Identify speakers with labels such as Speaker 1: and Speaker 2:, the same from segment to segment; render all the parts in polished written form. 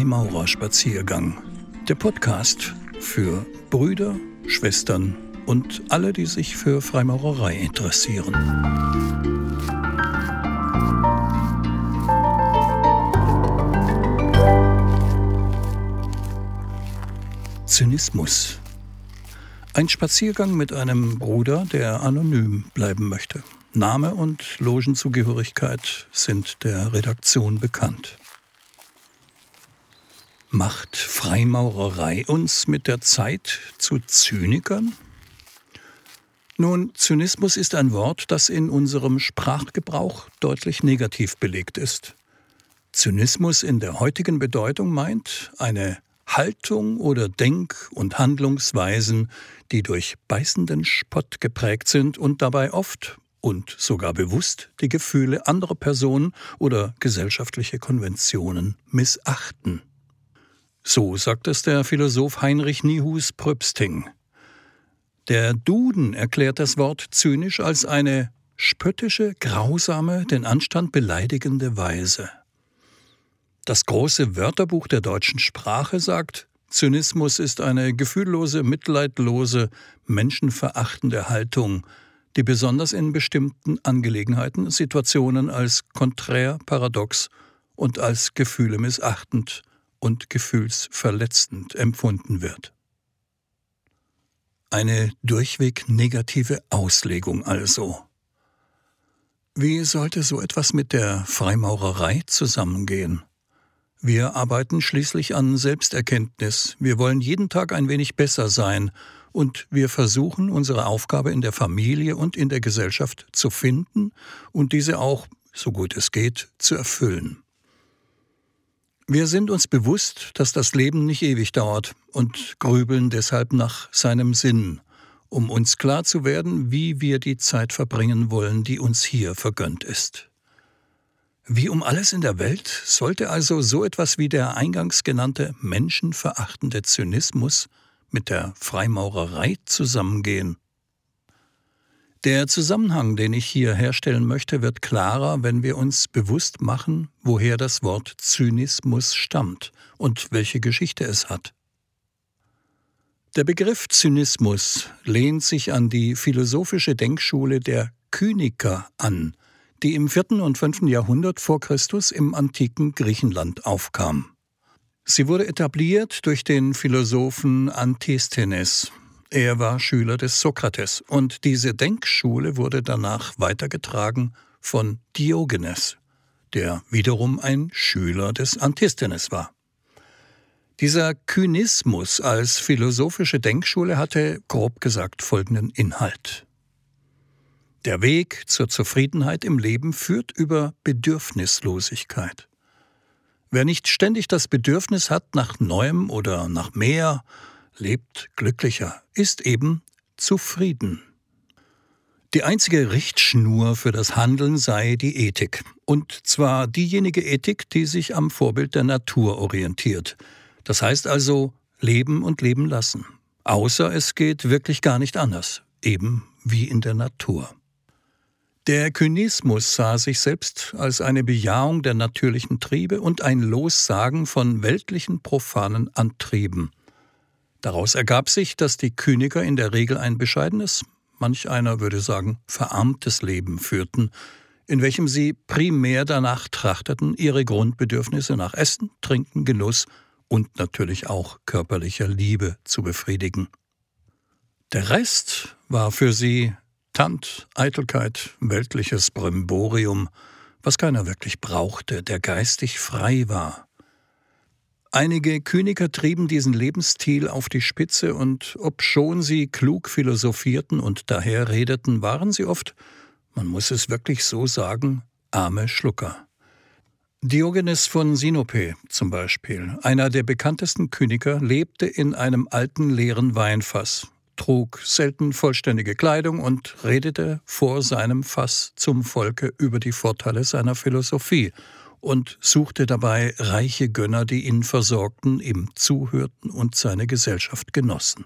Speaker 1: Freimaurerspaziergang. Der Podcast für Brüder, Schwestern und alle, die sich für Freimaurerei interessieren. Zynismus. Ein Spaziergang mit einem Bruder, der anonym bleiben möchte. Name und Logenzugehörigkeit sind der Redaktion bekannt. Macht Freimaurerei uns mit der Zeit zu Zynikern? Nun, Zynismus ist ein Wort, das in unserem Sprachgebrauch deutlich negativ belegt ist. Zynismus in der heutigen Bedeutung meint eine Haltung oder Denk- und Handlungsweisen, die durch beißenden Spott geprägt sind und dabei oft und sogar bewusst die Gefühle anderer Personen oder gesellschaftliche Konventionen missachten. So sagt es der Philosoph Heinrich Niehus Pröpsting. Der Duden erklärt das Wort zynisch als eine spöttische, grausame, den Anstand beleidigende Weise. Das große Wörterbuch der deutschen Sprache sagt, Zynismus ist eine gefühllose, mitleidlose, menschenverachtende Haltung, die besonders in bestimmten Angelegenheiten, Situationen als konträr, paradox und als gefühlemissachtend und gefühlsverletzend empfunden wird. Eine durchweg negative Auslegung also. Wie sollte so etwas mit der Freimaurerei zusammengehen? Wir arbeiten schließlich an Selbsterkenntnis. Wir wollen jeden Tag ein wenig besser sein und wir versuchen, unsere Aufgabe in der Familie und in der Gesellschaft zu finden und diese auch, so gut es geht, zu erfüllen. Wir sind uns bewusst, dass das Leben nicht ewig dauert und grübeln deshalb nach seinem Sinn, um uns klar zu werden, wie wir die Zeit verbringen wollen, die uns hier vergönnt ist. Wie um alles in der Welt sollte also so etwas wie der eingangs genannte menschenverachtende Zynismus mit der Freimaurerei zusammengehen? Der Zusammenhang, den ich hier herstellen möchte, wird klarer, wenn wir uns bewusst machen, woher das Wort Zynismus stammt und welche Geschichte es hat. Der Begriff Zynismus lehnt sich an die philosophische Denkschule der Kyniker an, die im 4. und 5. Jahrhundert vor Christus im antiken Griechenland aufkam. Sie wurde etabliert durch den Philosophen Antisthenes. Er war Schüler des Sokrates und diese Denkschule wurde danach weitergetragen von Diogenes, der wiederum ein Schüler des Antisthenes war. Dieser Kynismus als philosophische Denkschule hatte, grob gesagt, folgenden Inhalt. Der Weg zur Zufriedenheit im Leben führt über Bedürfnislosigkeit. Wer nicht ständig das Bedürfnis hat nach Neuem oder nach mehr, lebt glücklicher, ist eben zufrieden. Die einzige Richtschnur für das Handeln sei die Ethik. Und zwar diejenige Ethik, die sich am Vorbild der Natur orientiert. Das heißt also, leben und leben lassen. Außer es geht wirklich gar nicht anders, eben wie in der Natur. Der Kynismus sah sich selbst als eine Bejahung der natürlichen Triebe und ein Lossagen von weltlichen profanen Antrieben. Daraus ergab sich, dass die Kyniker in der Regel ein bescheidenes, manch einer würde sagen verarmtes Leben führten, in welchem sie primär danach trachteten, ihre Grundbedürfnisse nach Essen, Trinken, Genuss und natürlich auch körperlicher Liebe zu befriedigen. Der Rest war für sie Tant, Eitelkeit, weltliches Brimborium, was keiner wirklich brauchte, der geistig frei war. Einige Kyniker trieben diesen Lebensstil auf die Spitze und obschon sie klug philosophierten und daher redeten, waren sie oft, man muss es wirklich so sagen, arme Schlucker. Diogenes von Sinope zum Beispiel, einer der bekanntesten Kyniker, lebte in einem alten leeren Weinfass, trug selten vollständige Kleidung und redete vor seinem Fass zum Volke über die Vorteile seiner Philosophie und suchte dabei reiche Gönner, die ihn versorgten, ihm zuhörten und seine Gesellschaft genossen.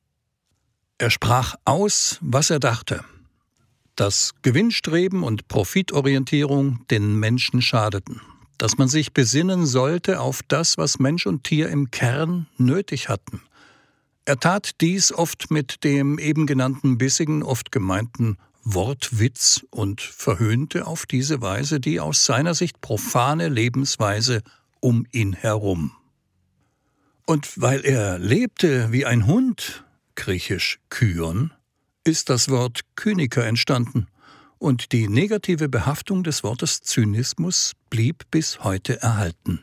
Speaker 1: Er sprach aus, was er dachte. Dass Gewinnstreben und Profitorientierung den Menschen schadeten. dass man sich besinnen sollte auf das, was Mensch und Tier im Kern nötig hatten. Er tat dies oft mit dem eben genannten bissigen, oft gemeinten Wortwitz und verhöhnte auf diese Weise die aus seiner Sicht profane Lebensweise um ihn herum. Und weil er lebte wie ein Hund, griechisch Kyon, ist das Wort Kyniker entstanden, und die negative Behaftung des Wortes Zynismus blieb bis heute erhalten.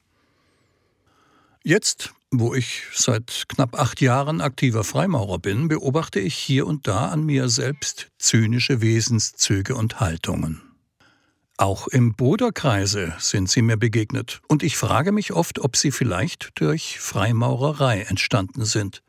Speaker 1: Jetzt, wo ich seit knapp 8 Jahren aktiver Freimaurer bin, beobachte ich hier und da an mir selbst zynische Wesenszüge und Haltungen. Auch im Bruderkreise sind sie mir begegnet, und ich frage mich oft, ob sie vielleicht durch Freimaurerei entstanden sind.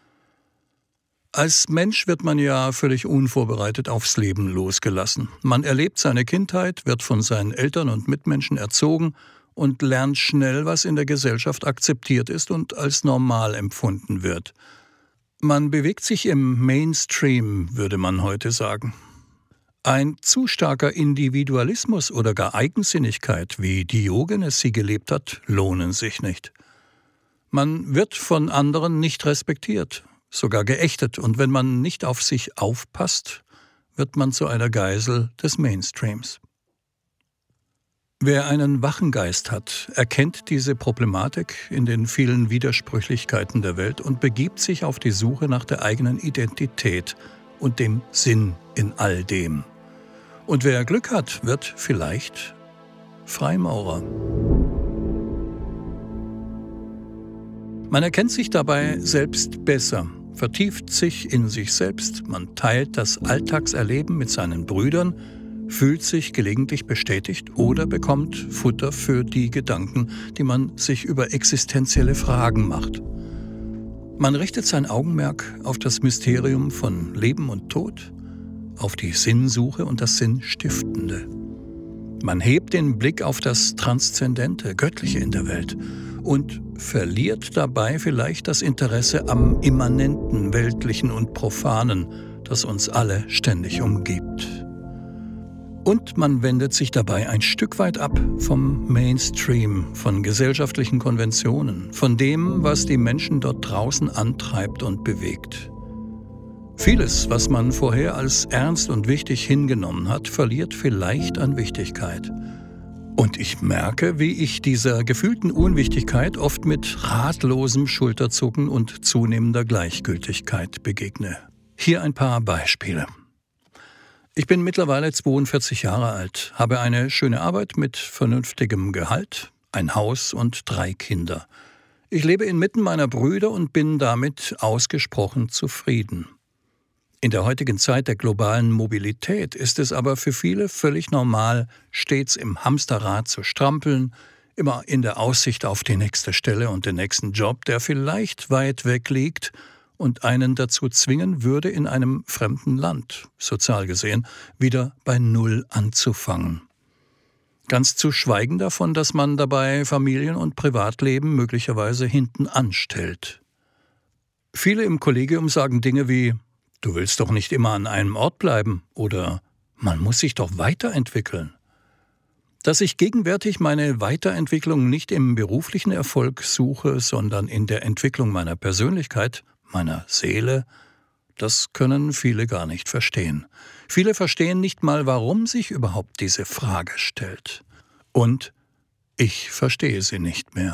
Speaker 1: Als Mensch wird man ja völlig unvorbereitet aufs Leben losgelassen. Man erlebt seine Kindheit, wird von seinen Eltern und Mitmenschen erzogen und lernt schnell, was in der Gesellschaft akzeptiert ist und als normal empfunden wird. Man bewegt sich im Mainstream, würde man heute sagen. Ein zu starker Individualismus oder gar Eigensinnigkeit, wie Diogenes sie gelebt hat, lohnen sich nicht. Man wird von anderen nicht respektiert, sogar geächtet, und wenn man nicht auf sich aufpasst, wird man zu einer Geisel des Mainstreams. Wer einen wachen Geist hat, erkennt diese Problematik in den vielen Widersprüchlichkeiten der Welt und begibt sich auf die Suche nach der eigenen Identität und dem Sinn in all dem. Und wer Glück hat, wird vielleicht Freimaurer. Man erkennt sich dabei selbst besser, vertieft sich in sich selbst, man teilt das Alltagserleben mit seinen Brüdern, fühlt sich gelegentlich bestätigt oder bekommt Futter für die Gedanken, die man sich über existenzielle Fragen macht. Man richtet sein Augenmerk auf das Mysterium von Leben und Tod, auf die Sinnsuche und das Sinnstiftende. Man hebt den Blick auf das Transzendente, Göttliche in der Welt und verliert dabei vielleicht das Interesse am Immanenten, Weltlichen und Profanen, das uns alle ständig umgibt. Und man wendet sich dabei ein Stück weit ab vom Mainstream, von gesellschaftlichen Konventionen, von dem, was die Menschen dort draußen antreibt und bewegt. Vieles, was man vorher als ernst und wichtig hingenommen hat, verliert vielleicht an Wichtigkeit. Und ich merke, wie ich dieser gefühlten Unwichtigkeit oft mit ratlosem Schulterzucken und zunehmender Gleichgültigkeit begegne. Hier ein paar Beispiele. Ich bin mittlerweile 42 Jahre alt, habe eine schöne Arbeit mit vernünftigem Gehalt, ein Haus und 3 Kinder. Ich lebe inmitten meiner Brüder und bin damit ausgesprochen zufrieden. In der heutigen Zeit der globalen Mobilität ist es aber für viele völlig normal, stets im Hamsterrad zu strampeln, immer in der Aussicht auf die nächste Stelle und den nächsten Job, der vielleicht weit weg liegt und einen dazu zwingen würde, in einem fremden Land, sozial gesehen, wieder bei Null anzufangen. Ganz zu schweigen davon, dass man dabei Familien- und Privatleben möglicherweise hinten anstellt. Viele im Kollegium sagen Dinge wie: Du willst doch nicht immer an einem Ort bleiben oder man muss sich doch weiterentwickeln. Dass ich gegenwärtig meine Weiterentwicklung nicht im beruflichen Erfolg suche, sondern in der Entwicklung meiner Persönlichkeit, meiner Seele, das können viele gar nicht verstehen. Viele verstehen nicht mal, warum sich überhaupt diese Frage stellt. Und ich verstehe sie nicht mehr.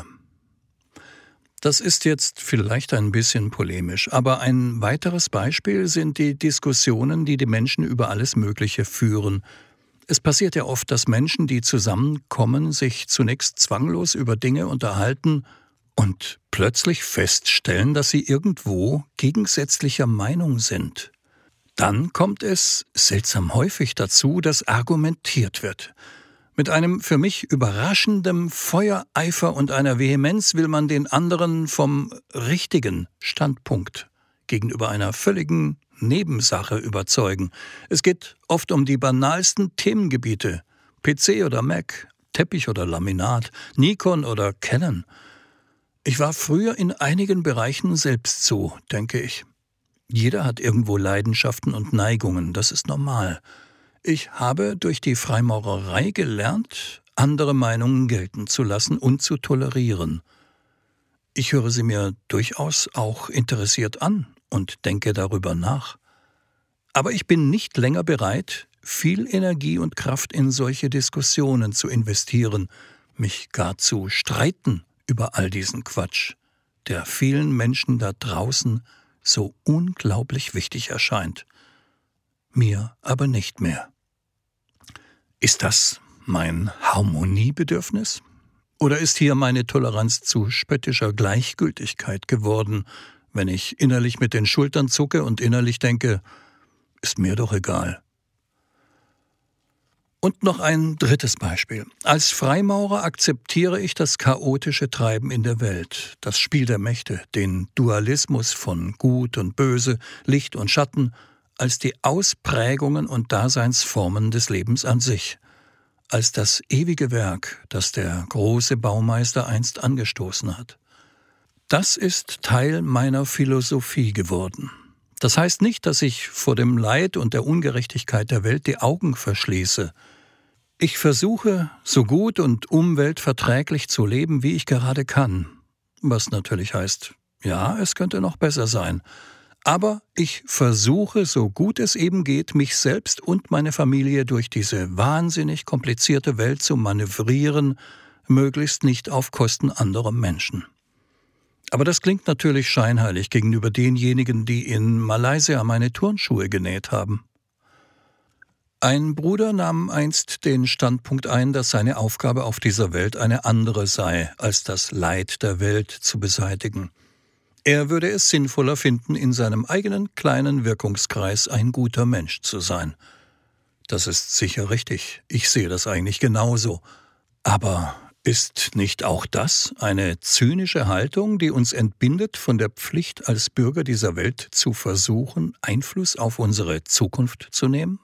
Speaker 1: Das ist jetzt vielleicht ein bisschen polemisch, aber ein weiteres Beispiel sind die Diskussionen, die die Menschen über alles Mögliche führen. Es passiert ja oft, dass Menschen, die zusammenkommen, sich zunächst zwanglos über Dinge unterhalten und plötzlich feststellen, dass sie irgendwo gegensätzlicher Meinung sind. Dann kommt es seltsam häufig dazu, dass argumentiert wird. Mit einem für mich überraschendem Feuereifer und einer Vehemenz will man den anderen vom richtigen Standpunkt gegenüber einer völligen Nebensache überzeugen. Es geht oft um die banalsten Themengebiete: PC oder Mac, Teppich oder Laminat, Nikon oder Canon. Ich war früher in einigen Bereichen selbst so, denke ich. Jeder hat irgendwo Leidenschaften und Neigungen, das ist normal. Ich habe durch die Freimaurerei gelernt, andere Meinungen gelten zu lassen und zu tolerieren. Ich höre sie mir durchaus auch interessiert an und denke darüber nach. Aber ich bin nicht länger bereit, viel Energie und Kraft in solche Diskussionen zu investieren, mich gar zu streiten über all diesen Quatsch, der vielen Menschen da draußen so unglaublich wichtig erscheint. Mir aber nicht mehr. Ist das mein Harmoniebedürfnis? Oder ist hier meine Toleranz zu spöttischer Gleichgültigkeit geworden, wenn ich innerlich mit den Schultern zucke und innerlich denke, ist mir doch egal. Und noch ein drittes Beispiel. Als Freimaurer akzeptiere ich das chaotische Treiben in der Welt, das Spiel der Mächte, den Dualismus von Gut und Böse, Licht und Schatten, als die Ausprägungen und Daseinsformen des Lebens an sich, als das ewige Werk, das der große Baumeister einst angestoßen hat. Das ist Teil meiner Philosophie geworden. Das heißt nicht, dass ich vor dem Leid und der Ungerechtigkeit der Welt die Augen verschließe. Ich versuche, so gut und umweltverträglich zu leben, wie ich gerade kann. Was natürlich heißt, ja, es könnte noch besser sein. Aber ich versuche, so gut es eben geht, mich selbst und meine Familie durch diese wahnsinnig komplizierte Welt zu manövrieren, möglichst nicht auf Kosten anderer Menschen. Aber das klingt natürlich scheinheilig gegenüber denjenigen, die in Malaysia meine Turnschuhe genäht haben. Ein Bruder nahm einst den Standpunkt ein, dass seine Aufgabe auf dieser Welt eine andere sei, als das Leid der Welt zu beseitigen. Er würde es sinnvoller finden, in seinem eigenen kleinen Wirkungskreis ein guter Mensch zu sein. Das ist sicher richtig, ich sehe das eigentlich genauso. Aber ist nicht auch das eine zynische Haltung, die uns entbindet von der Pflicht, als Bürger dieser Welt zu versuchen, Einfluss auf unsere Zukunft zu nehmen?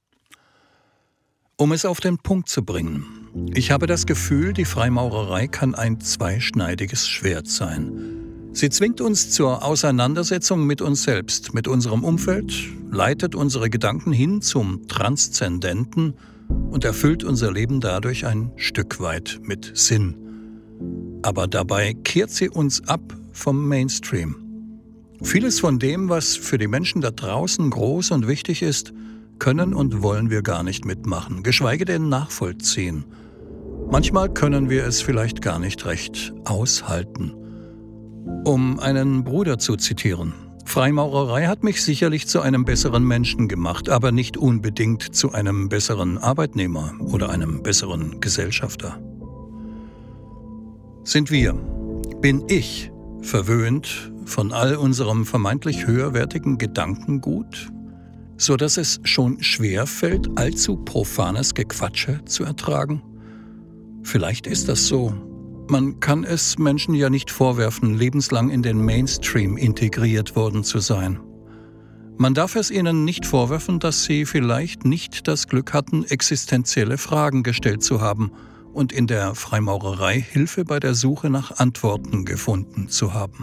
Speaker 1: Um es auf den Punkt zu bringen, ich habe das Gefühl, die Freimaurerei kann ein zweischneidiges Schwert sein. Sie zwingt uns zur Auseinandersetzung mit uns selbst, mit unserem Umfeld, leitet unsere Gedanken hin zum Transzendenten und erfüllt unser Leben dadurch ein Stück weit mit Sinn. Aber dabei kehrt sie uns ab vom Mainstream. Vieles von dem, was für die Menschen da draußen groß und wichtig ist, können und wollen wir gar nicht mitmachen, geschweige denn nachvollziehen. Manchmal können wir es vielleicht gar nicht recht aushalten. Um einen Bruder zu zitieren: Freimaurerei hat mich sicherlich zu einem besseren Menschen gemacht, aber nicht unbedingt zu einem besseren Arbeitnehmer oder einem besseren Gesellschafter. Bin ich verwöhnt von all unserem vermeintlich höherwertigen Gedankengut, so dass es schon schwer fällt, allzu profanes Gequatsche zu ertragen? Vielleicht ist das so. Man kann es Menschen ja nicht vorwerfen, lebenslang in den Mainstream integriert worden zu sein. Man darf es ihnen nicht vorwerfen, dass sie vielleicht nicht das Glück hatten, existenzielle Fragen gestellt zu haben und in der Freimaurerei Hilfe bei der Suche nach Antworten gefunden zu haben.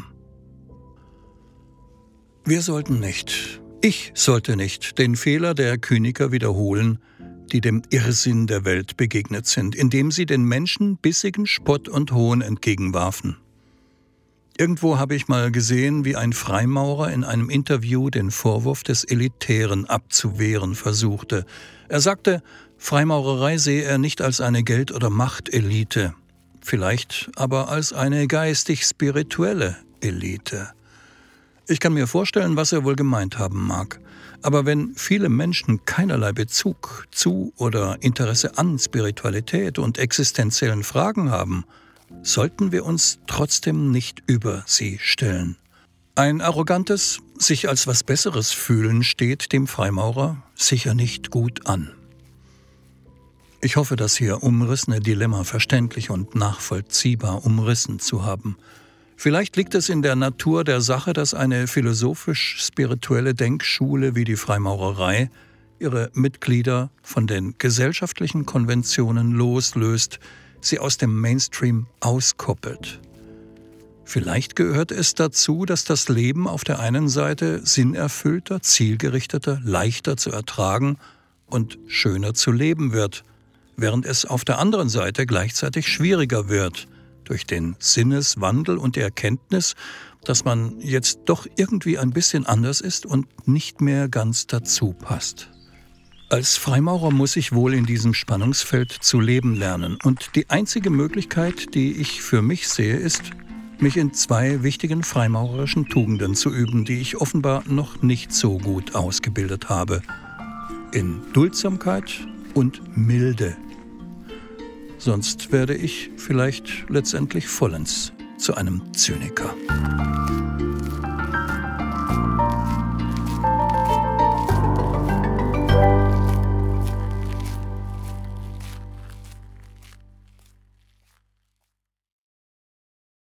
Speaker 1: Ich sollte nicht den Fehler der Kyniker wiederholen, die dem Irrsinn der Welt begegnet sind, indem sie den Menschen bissigen Spott und Hohn entgegenwarfen. Irgendwo habe ich mal gesehen, wie ein Freimaurer in einem Interview den Vorwurf des Elitären abzuwehren versuchte. Er sagte, Freimaurerei sehe er nicht als eine Geld- oder Machtelite, vielleicht aber als eine geistig-spirituelle Elite. Ich kann mir vorstellen, was er wohl gemeint haben mag. Aber wenn viele Menschen keinerlei Bezug zu oder Interesse an Spiritualität und existenziellen Fragen haben, sollten wir uns trotzdem nicht über sie stellen. Ein arrogantes, sich als was Besseres fühlen steht dem Freimaurer sicher nicht gut an. Ich hoffe, das hier umrissene Dilemma verständlich und nachvollziehbar umrissen zu haben. Vielleicht liegt es in der Natur der Sache, dass eine philosophisch-spirituelle Denkschule wie die Freimaurerei ihre Mitglieder von den gesellschaftlichen Konventionen loslöst, sie aus dem Mainstream auskoppelt. Vielleicht gehört es dazu, dass das Leben auf der einen Seite sinnerfüllter, zielgerichteter, leichter zu ertragen und schöner zu leben wird, während es auf der anderen Seite gleichzeitig schwieriger wird, durch den Sinneswandel und die Erkenntnis, dass man jetzt doch irgendwie ein bisschen anders ist und nicht mehr ganz dazu passt. Als Freimaurer muss ich wohl in diesem Spannungsfeld zu leben lernen. Und die einzige Möglichkeit, die ich für mich sehe, ist, mich in 2 wichtigen freimaurerischen Tugenden zu üben, die ich offenbar noch nicht so gut ausgebildet habe. In Duldsamkeit und Milde. Sonst werde ich vielleicht letztendlich vollends zu einem Zyniker.